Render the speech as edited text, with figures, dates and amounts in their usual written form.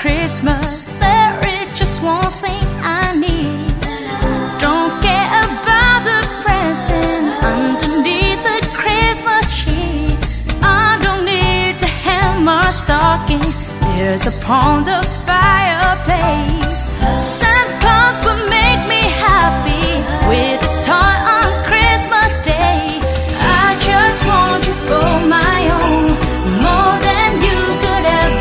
Christmas, there is just one thing I need. Don't care about the present underneath the Christmas tree. I don't need to hang my stocking, there's upon the fireplace.